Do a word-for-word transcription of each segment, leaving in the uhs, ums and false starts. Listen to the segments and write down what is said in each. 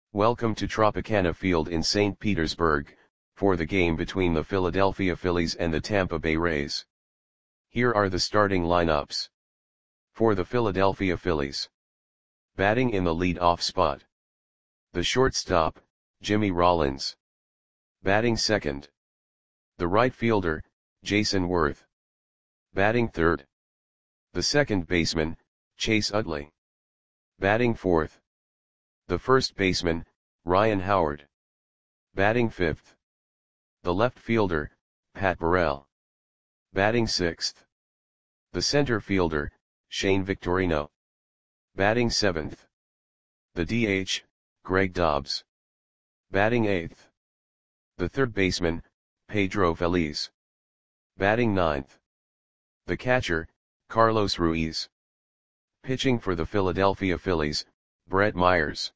Welcome to Tropicana Field in Saint Petersburg, for the game between the Philadelphia Phillies and the Tampa Bay Rays. Here are the starting lineups. For the Philadelphia Phillies. Batting in the lead-off spot. The shortstop, Jimmy Rollins. Batting second. The right fielder, Jayson Werth. Batting third. The second baseman, Chase Utley. Batting fourth. The first baseman, Ryan Howard. Batting fifth. The left fielder, Pat Burrell. Batting sixth. The center fielder, Shane Victorino. Batting seventh. The D H, Greg Dobbs. Batting eighth. The third baseman, Pedro Feliz. Batting ninth. The catcher, Carlos Ruiz. Pitching for the Philadelphia Phillies, Brett Myers.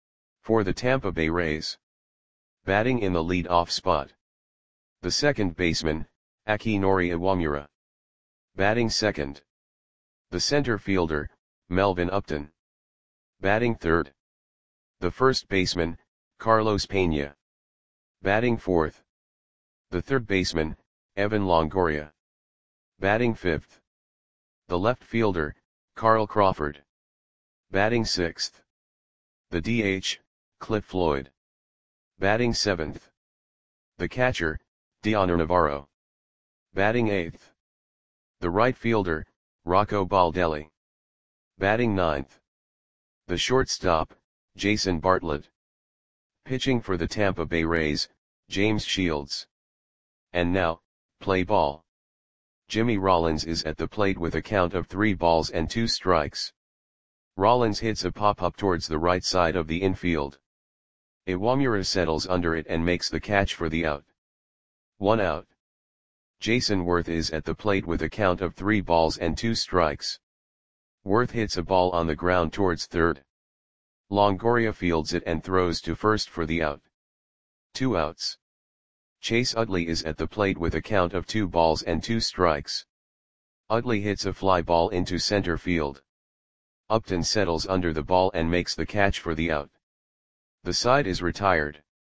For the Tampa Bay Rays. Batting in the lead-off spot. The second baseman, Akinori Iwamura. Batting second. The center fielder, Melvin Upton. Batting third. The first baseman, Carlos Pena. Batting fourth. The third baseman, Evan Longoria. Batting fifth. The left fielder, Carl Crawford. Batting sixth. The D H, Cliff Floyd. Batting seventh. The catcher, Dioner Navarro. Batting eighth. The right fielder, Rocco Baldelli. Batting ninth. The shortstop, Jason Bartlett. Pitching for the Tampa Bay Rays, James Shields. And now, play ball. Jimmy Rollins is at the plate with a count of three balls and two strikes. Rollins hits a pop-up towards the right side of the infield. Iwamura settles under it and makes the catch for the out. One out. Jayson Werth is at the plate with a count of three balls and two strikes. Werth hits a ball on the ground towards third. Longoria fields it and throws to first for the out. Two outs. Chase Utley is at the plate with a count of two balls and two strikes. Utley hits a fly ball into center field. Upton settles under the ball and makes the catch for the out. The side is retired.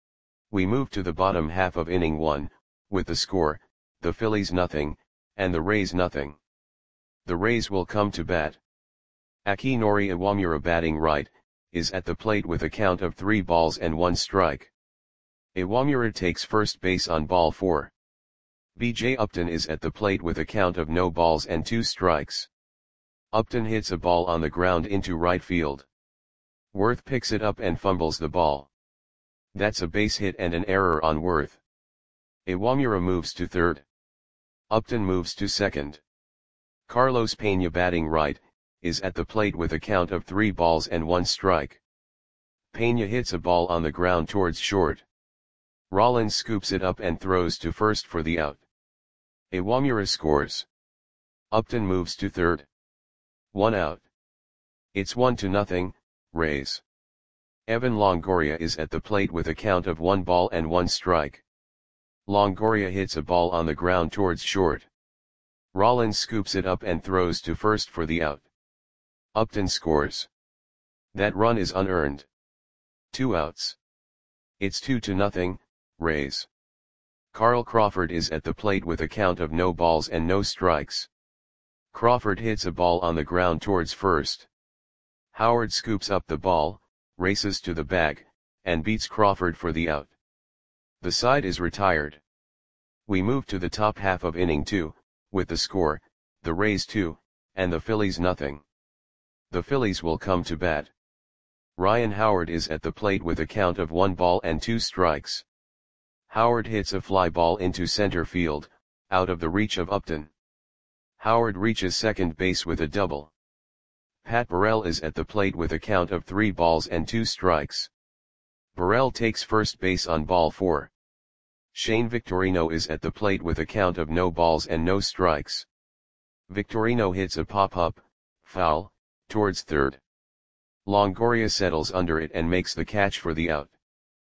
We move to the bottom half of inning one, with the score, the Phillies nothing, and the Rays nothing. The Rays will come to bat. Akinori Iwamura batting right, is at the plate with a count of three balls and one strike. Iwamura takes first base on ball four. B J Upton is at the plate with a count of no balls and two strikes. Upton hits a ball on the ground into right field. Werth picks it up and fumbles the ball. That's a base hit and an error on Werth. Iwamura moves to third. Upton moves to second. Carlos Pena batting right, is at the plate with a count of three balls and one strike. Pena hits a ball on the ground towards short. Rollins scoops it up and throws to first for the out. Iwamura scores. Upton moves to third. One out. It's one to nothing, Rays. Evan Longoria is at the plate with a count of one ball and one strike. Longoria hits a ball on the ground towards short. Rollins scoops it up and throws to first for the out. Upton scores. That run is unearned. Two outs. It's two to nothing, Rays. Carl Crawford is at the plate with a count of no balls and no strikes. Crawford hits a ball on the ground towards first. Howard scoops up the ball, races to the bag, and beats Crawford for the out. The side is retired. We move to the top half of inning two, with the score, the Rays two, and the Phillies nothing. The Phillies will come to bat. Ryan Howard is at the plate with a count of one ball and two strikes. Howard hits a fly ball into center field, out of the reach of Upton. Howard reaches second base with a double. Pat Burrell is at the plate with a count of three balls and two strikes. Burrell takes first base on ball four. Shane Victorino is at the plate with a count of no balls and no strikes. Victorino hits a pop-up, foul, towards third. Longoria settles under it and makes the catch for the out.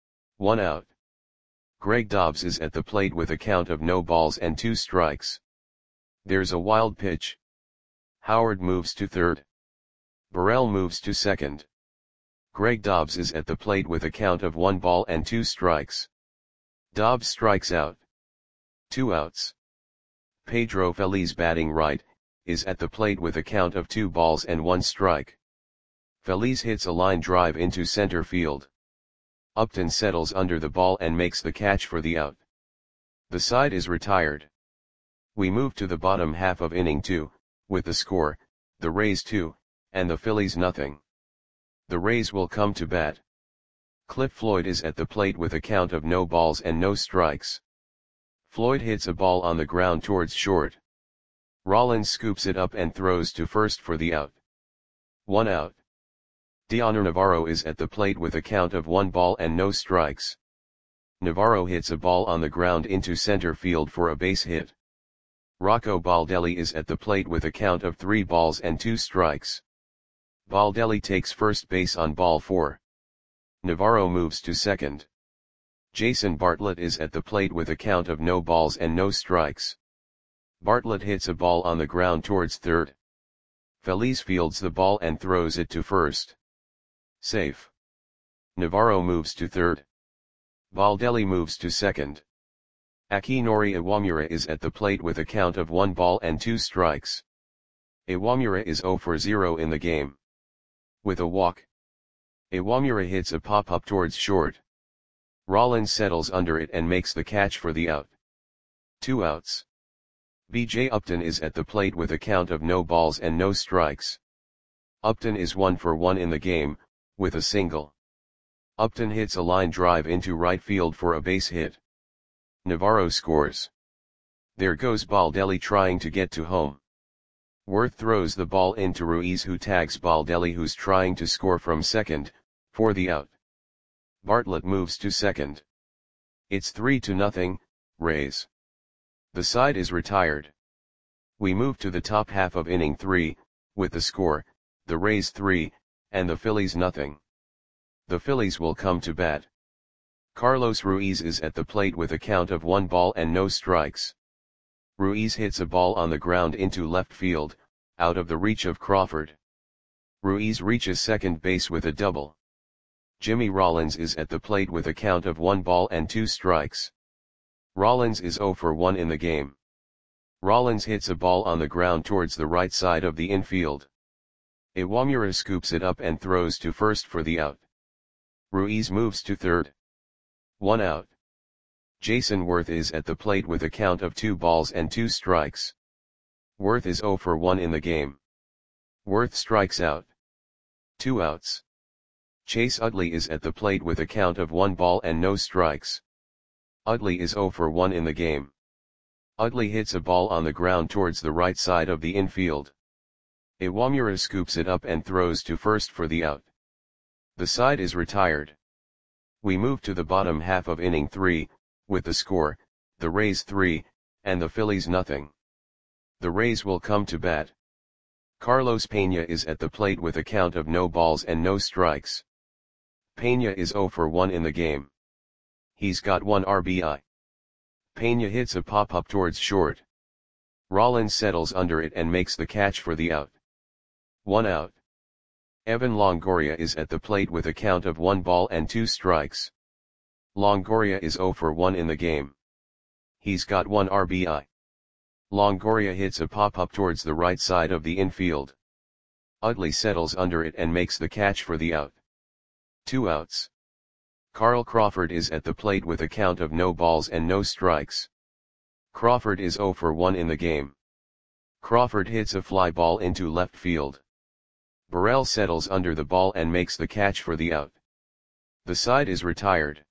One out. Greg Dobbs is at the plate with a count of no balls and two strikes. There's a wild pitch. Howard moves to third. Burrell moves to second. Greg Dobbs is at the plate with a count of one ball and two strikes. Dobbs strikes out. Two outs. Pedro Feliz, batting right, is at the plate with a count of two balls and one strike. Feliz hits a line drive into center field. Upton settles under the ball and makes the catch for the out. The side is retired. We move to the bottom half of inning two, with the score, the Rays two, and the Phillies nothing. The Rays will come to bat. Cliff Floyd is at the plate with a count of no balls and no strikes. Floyd hits a ball on the ground towards short. Rollins scoops it up and throws to first for the out. One out. Dioner Navarro is at the plate with a count of one ball and no strikes. Navarro hits a ball on the ground into center field for a base hit. Rocco Baldelli is at the plate with a count of three balls and two strikes. Baldelli takes first base on ball four. Navarro moves to second. Jason Bartlett is at the plate with a count of no balls and no strikes. Bartlett hits a ball on the ground towards third. Feliz fields the ball and throws it to first. Safe. Navarro moves to third. Baldelli moves to second. Akinori Iwamura is at the plate with a count of one ball and two strikes. Iwamura is zero for zero in the game. With a walk, Iwamura hits a pop-up towards short. Rollins settles under it and makes the catch for the out. Two outs. B J Upton is at the plate with a count of no balls and no strikes. Upton is one for one in the game, with a single. Upton hits a line drive into right field for a base hit. Navarro scores. There goes Baldelli trying to get to home. Worth throws the ball into Ruiz, who tags Baldelli, who's trying to score from second, for the out. Bartlett moves to second. It's three to nothing, Rays. The side is retired. We move to the top half of inning three, with the score, the Rays three, and the Phillies nothing. The Phillies will come to bat. Carlos Ruiz is at the plate with a count of one ball and no strikes. Ruiz hits a ball on the ground into left field, out of the reach of Crawford. Ruiz reaches second base with a double. Jimmy Rollins is at the plate with a count of one ball and two strikes. Rollins is zero for one in the game. Rollins hits a ball on the ground towards the right side of the infield. Iwamura scoops it up and throws to first for the out. Ruiz moves to third. One out. Jason Worth is at the plate with a count of two balls and two strikes. Worth is zero for one in the game. Worth strikes out. Two outs. Chase Utley is at the plate with a count of one ball and no strikes. Utley is zero for one in the game. Utley hits a ball on the ground towards the right side of the infield. Iwamura scoops it up and throws to first for the out. The side is retired. We move to the bottom half of inning three, with the score, the Rays three, and the Phillies nothing. The Rays will come to bat. Carlos Pena is at the plate with a count of no balls and no strikes. Pena is zero for one in the game. He's got one R B I. Pena hits a pop-up towards short. Rollins settles under it and makes the catch for the out. One out. Evan Longoria is at the plate with a count of one ball and two strikes. Longoria is zero for one in the game. He's got one R B I. Longoria hits a pop-up towards the right side of the infield. Utley settles under it and makes the catch for the out. Two outs. Carl Crawford is at the plate with a count of no balls and no strikes. Crawford is zero for one in the game. Crawford hits a fly ball into left field. Burrell settles under the ball and makes the catch for the out. The side is retired.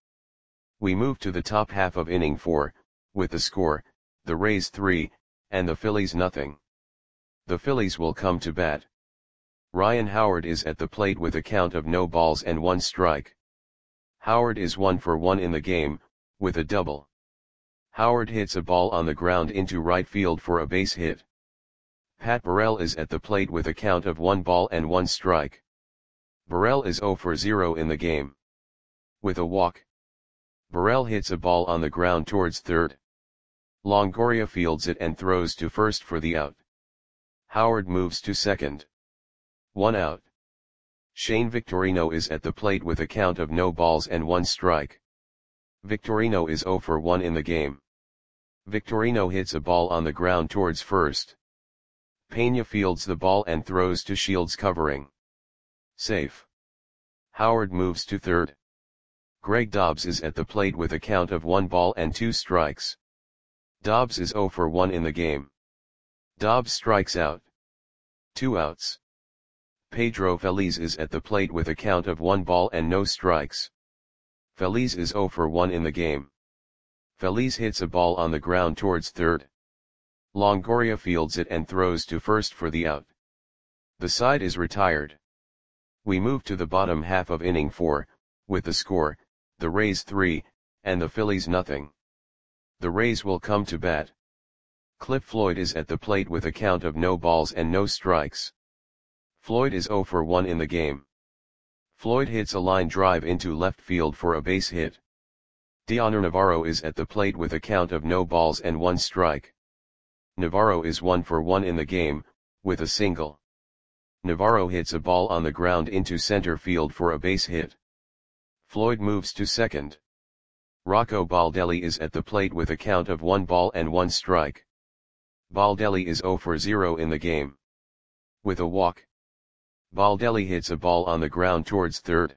We move to the top half of inning four, with the score, the Rays three, and the Phillies nothing. The Phillies will come to bat. Ryan Howard is at the plate with a count of no balls and one strike. Howard is one for one in the game, with a double. Howard hits a ball on the ground into right field for a base hit. Pat Burrell is at the plate with a count of one ball and one strike. Burrell is zero for zero in the game. With a walk, Burrell hits a ball on the ground towards third. Longoria fields it and throws to first for the out. Howard moves to second. One out. Shane Victorino is at the plate with a count of no balls and one strike. Victorino is zero for one in the game. Victorino hits a ball on the ground towards first. Pena fields the ball and throws to Shields covering. Safe. Howard moves to third. Greg Dobbs is at the plate with a count of one ball and two strikes. Dobbs is zero for one in the game. Dobbs strikes out. Two outs. Pedro Feliz is at the plate with a count of one ball and no strikes. Feliz is zero for one in the game. Feliz hits a ball on the ground towards third. Longoria fields it and throws to first for the out. The side is retired. We move to the bottom half of inning four, with the score, the Rays three, and the Phillies nothing. The Rays will come to bat. Cliff Floyd is at the plate with a count of no balls and no strikes. Floyd is zero for one in the game. Floyd hits a line drive into left field for a base hit. Dioner Navarro is at the plate with a count of no balls and one strike. Navarro is one for one in the game, with a single. Navarro hits a ball on the ground into center field for a base hit. Floyd moves to second. Rocco Baldelli is at the plate with a count of one ball and one strike. Baldelli is zero for zero in the game. With a walk. Baldelli hits a ball on the ground towards third.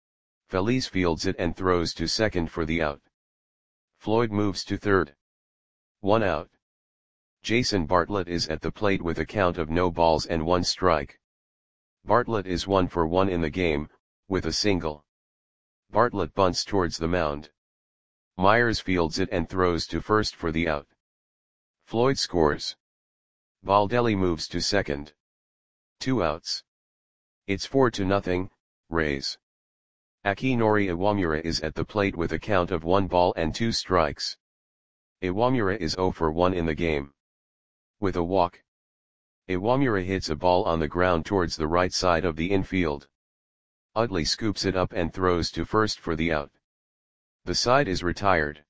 Feliz fields it and throws to second for the out. Floyd moves to third. One out. Jason Bartlett is at the plate with a count of no balls and one strike. Bartlett is one for one in the game, with a single. Bartlett bunts towards the mound. Myers fields it and throws to first for the out. Floyd scores. Baldelli moves to second. Two outs. It's four to nothing, Rays. Akinori Iwamura is at the plate with a count of one ball and two strikes. Iwamura is zero for one in the game. With a walk. Iwamura hits a ball on the ground towards the right side of the infield. Utley scoops it up and throws to first for the out. The side is retired.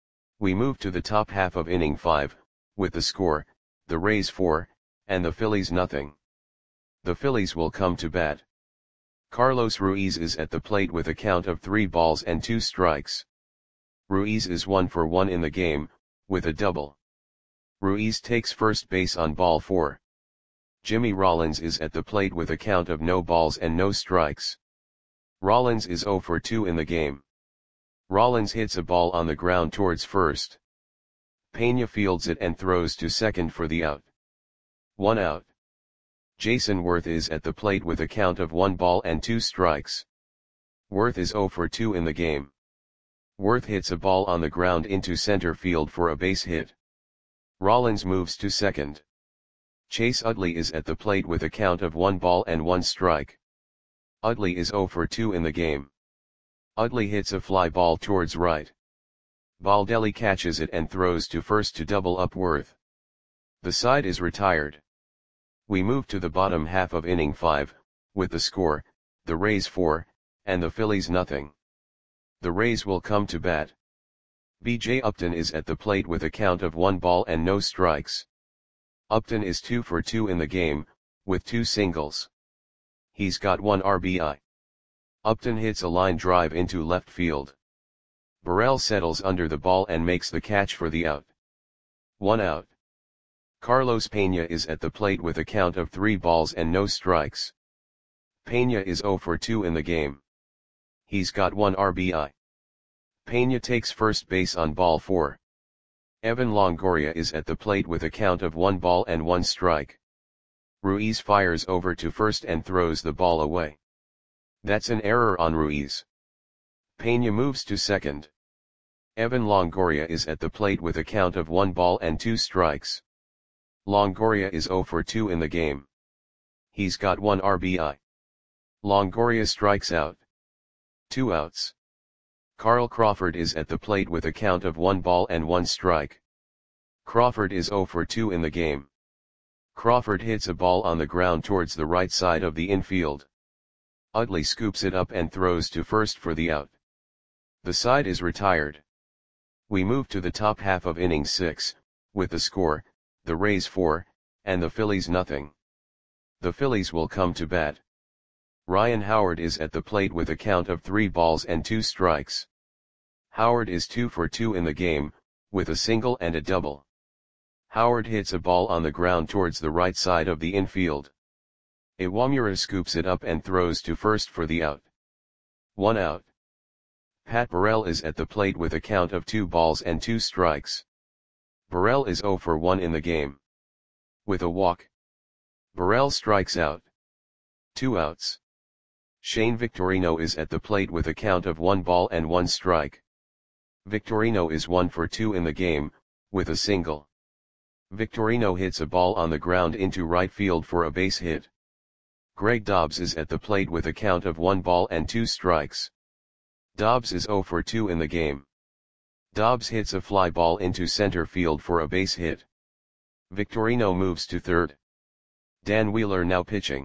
We move to the top half of inning five, with the score, the Rays four, and the Phillies nothing. The Phillies will come to bat. Carlos Ruiz is at the plate with a count of three balls and two strikes. Ruiz is one for one in the game, with a double. Ruiz takes first base on ball four. Jimmy Rollins is at the plate with a count of no balls and no strikes. Rollins is zero for two in the game. Rollins hits a ball on the ground towards first. Pena fields it and throws to second for the out. One out. Jason Worth is at the plate with a count of one ball and two strikes. Worth is zero for two in the game. Worth hits a ball on the ground into center field for a base hit. Rollins moves to second. Chase Utley is at the plate with a count of one ball and one strike. Utley is zero for two in the game. Utley hits a fly ball towards right. Baldelli catches it and throws to first to double up Worth. The side is retired. We move to the bottom half of inning five, with the score, the Rays four, and the Phillies nothing. The Rays will come to bat. B J Upton is at the plate with a count of one ball and no strikes. Upton is two for two in the game, with two singles. He's got one R B I. Upton hits a line drive into left field. Burrell settles under the ball and makes the catch for the out. One out. Carlos Pena is at the plate with a count of three balls and no strikes. Pena is zero for two in the game. He's got one R B I. Pena takes first base on ball four. Evan Longoria is at the plate with a count of one ball and one strike. Ruiz fires over to first and throws the ball away. That's an error on Ruiz. Pena moves to second. Evan Longoria is at the plate with a count of one ball and two strikes. Longoria is zero for two in the game. He's got one R B I. Longoria strikes out. Two outs. Carl Crawford is at the plate with a count of one ball and one strike. Crawford is zero for two in the game. Crawford hits a ball on the ground towards the right side of the infield. Utley scoops it up and throws to first for the out. The side is retired. We move to the top half of inning six, with the score, the Rays four, and the Phillies nothing. The Phillies will come to bat. Ryan Howard is at the plate with a count of three balls and two strikes. Howard is two for two in the game, with a single and a double. Howard hits a ball on the ground towards the right side of the infield. Iwamura scoops it up and throws to first for the out. One out. Pat Burrell is at the plate with a count of two balls and two strikes. Burrell is zero for one in the game. With a walk, Burrell strikes out. Two outs. Shane Victorino is at the plate with a count of one ball and one strike. Victorino is one for two in the game, with a single. Victorino hits a ball on the ground into right field for a base hit. Greg Dobbs is at the plate with a count of one ball and two strikes. Dobbs is zero for two in the game. Dobbs hits a fly ball into center field for a base hit. Victorino moves to third. Dan Wheeler now pitching.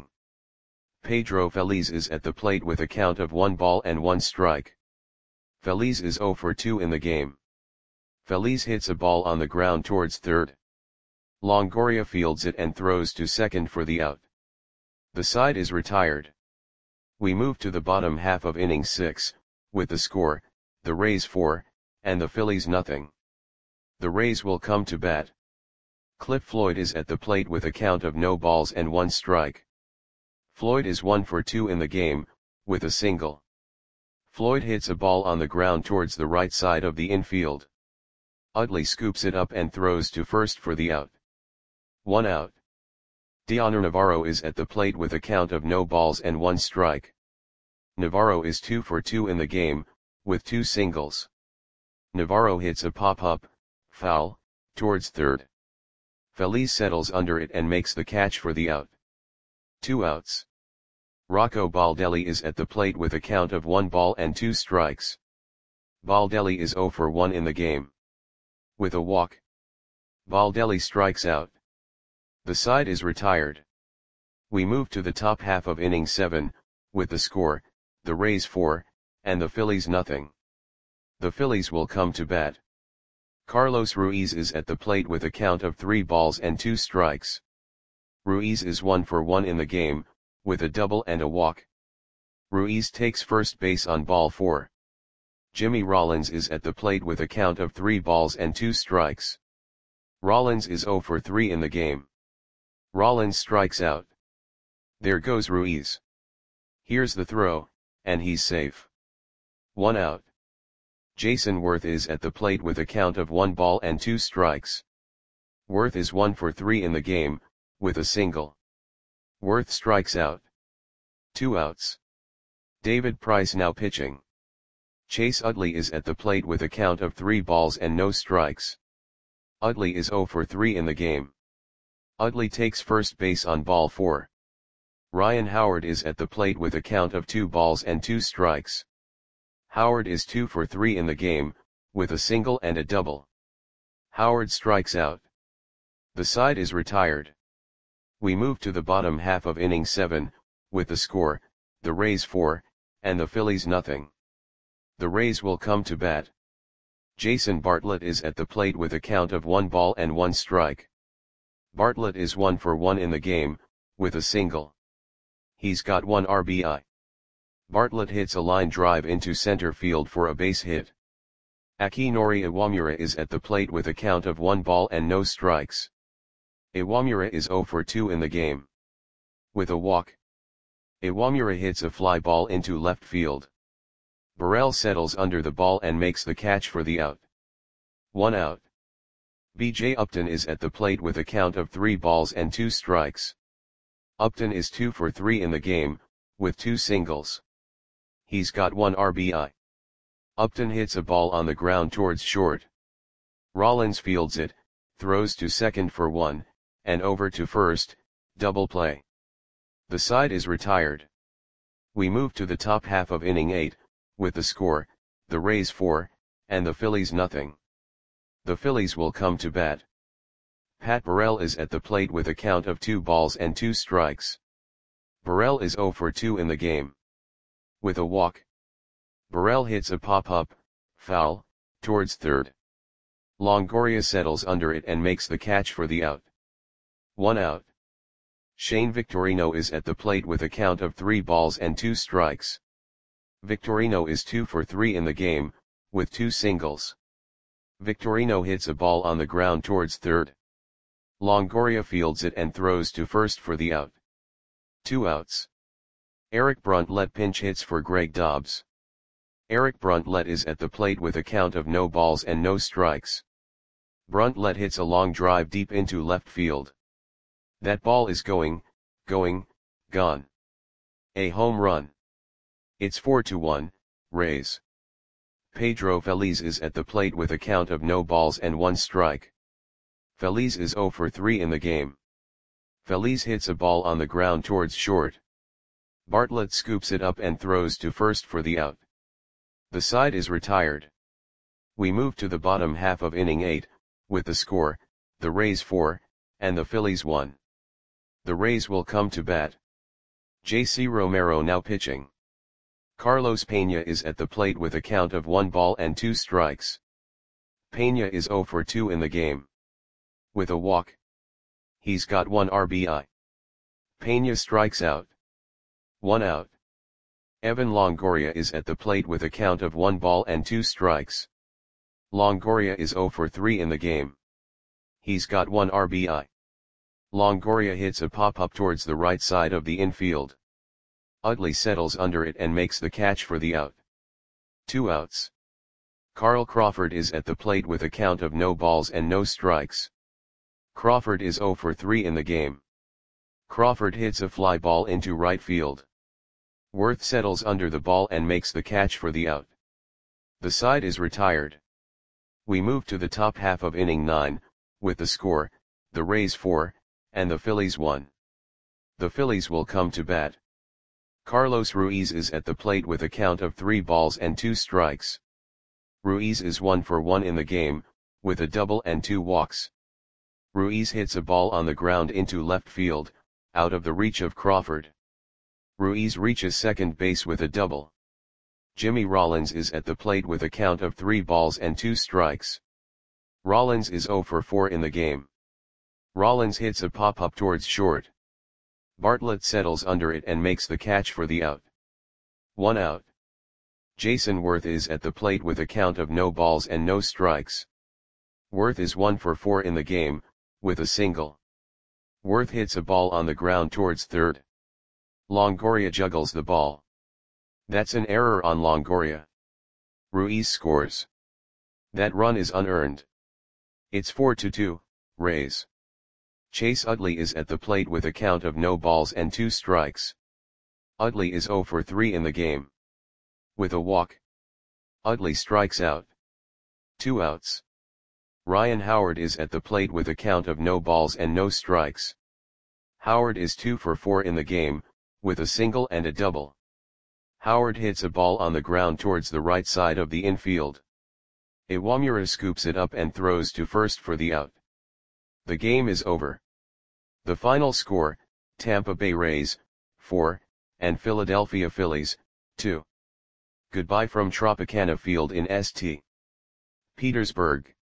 Pedro Feliz is at the plate with a count of one ball and one strike. Feliz is zero for two in the game. Feliz hits a ball on the ground towards third. Longoria fields it and throws to second for the out. The side is retired. We move to the bottom half of inning six, with the score, the Rays four, and the Phillies nothing. The Rays will come to bat. Cliff Floyd is at the plate with a count of no balls and one strike. Floyd is one for two in the game, with a single. Floyd hits a ball on the ground towards the right side of the infield. Utley scoops it up and throws to first for the out. One out. Dioner Navarro is at the plate with a count of no balls and one strike. Navarro is two for two in the game, with two singles. Navarro hits a pop-up, foul, towards third. Feliz settles under it and makes the catch for the out. Two outs. Rocco Baldelli is at the plate with a count of one ball and two strikes. Baldelli is zero for one in the game. With a walk, Baldelli strikes out. The side is retired. We move to the top half of inning seven, with the score, the Rays four, and the Phillies nothing. The Phillies will come to bat. Carlos Ruiz is at the plate with a count of three balls and two strikes. Ruiz is one for one in the game, with a double and a walk. Ruiz takes first base on ball four. Jimmy Rollins is at the plate with a count of three balls and two strikes. Rollins is zero for three in the game. Rollins strikes out. There goes Ruiz. Here's the throw, and he's safe. One out. Jason Worth is at the plate with a count of one ball and two strikes. Worth is one for three in the game, with a single. Worth strikes out. Two outs. David Price now pitching. Chase Utley is at the plate with a count of three balls and no strikes. Utley is zero for three in the game. Utley takes first base on ball four. Ryan Howard is at the plate with a count of two balls and two strikes. Howard is two for three in the game, with a single and a double. Howard strikes out. The side is retired. We move to the bottom half of inning seven, with the score, the Rays four, and the Phillies nothing. The Rays will come to bat. Jason Bartlett is at the plate with a count of one ball and one strike. Bartlett is one for one in the game, with a single. He's got one R B I. Bartlett hits a line drive into center field for a base hit. Akinori Iwamura is at the plate with a count of one ball and no strikes. Iwamura is zero for two in the game. With a walk, Iwamura hits a fly ball into left field. Burrell settles under the ball and makes the catch for the out. One out. B J Upton is at the plate with a count of three balls and two strikes. Upton is two for three in the game, with two singles. He's got one R B I. Upton hits a ball on the ground towards short. Rollins fields it, throws to second for one, and over to first, double play. The side is retired. We move to the top half of inning eight, with the score, the Rays four, and the Phillies nothing. The Phillies will come to bat. Pat Burrell is at the plate with a count of two balls and two strikes. Burrell is zero for two in the game. With a walk, Burrell hits a pop-up, foul, towards third. Longoria settles under it and makes the catch for the out. One out. Shane Victorino is at the plate with a count of three balls and two strikes. Victorino is two for three in the game, with two singles. Victorino hits a ball on the ground towards third. Longoria fields it and throws to first for the out. Two outs. Eric Bruntlett pinch hits for Greg Dobbs. Eric Bruntlett is at the plate with a count of no balls and no strikes. Bruntlett hits a long drive deep into left field. That ball is going, going, gone. A home run. It's four to one, Rays. Pedro Feliz is at the plate with a count of no balls and one strike. Feliz is zero for three in the game. Feliz hits a ball on the ground towards short. Bartlett scoops it up and throws to first for the out. The side is retired. We move to the bottom half of inning eight, with the score, the Rays four, and the Phillies one. The Rays will come to bat. J C Romero now pitching. Carlos Pena is at the plate with a count of one ball and two strikes. Pena is zero for two in the game. With a walk. He's got one R B I. Pena strikes out. One out. Evan Longoria is at the plate with a count of one ball and two strikes. Longoria is zero for three in the game. He's got one R B I. Longoria hits a pop-up towards the right side of the infield. Utley settles under it and makes the catch for the out. Two outs. Carl Crawford is at the plate with a count of no balls and no strikes. Crawford is zero for three in the game. Crawford hits a fly ball into right field. Worth settles under the ball and makes the catch for the out. The side is retired. We move to the top half of inning nine, with the score, the Rays four, and the Phillies one. The Phillies will come to bat. Carlos Ruiz is at the plate with a count of three balls and two strikes. Ruiz is one for one in the game, with a double and two walks. Ruiz hits a ball on the ground into left field, out of the reach of Crawford. Ruiz reaches second base with a double. Jimmy Rollins is at the plate with a count of three balls and two strikes. Rollins is zero for four in the game. Rollins hits a pop-up towards short. Bartlett settles under it and makes the catch for the out. One out. Jason Worth is at the plate with a count of no balls and no strikes. Worth is one for four in the game, with a single. Worth hits a ball on the ground towards third. Longoria juggles the ball. That's an error on Longoria. Ruiz scores. That run is unearned. It's four to two, Rays. Chase Utley is at the plate with a count of no balls and two strikes. Utley is zero for three in the game. With a walk. Utley strikes out. Two outs. Ryan Howard is at the plate with a count of no balls and no strikes. Howard is two for four in the game, with a single and a double. Howard hits a ball on the ground towards the right side of the infield. Iwamura scoops it up and throws to first for the out. The game is over. The final score, Tampa Bay Rays, four, and Philadelphia Phillies, two. Goodbye from Tropicana Field in Saint Petersburg.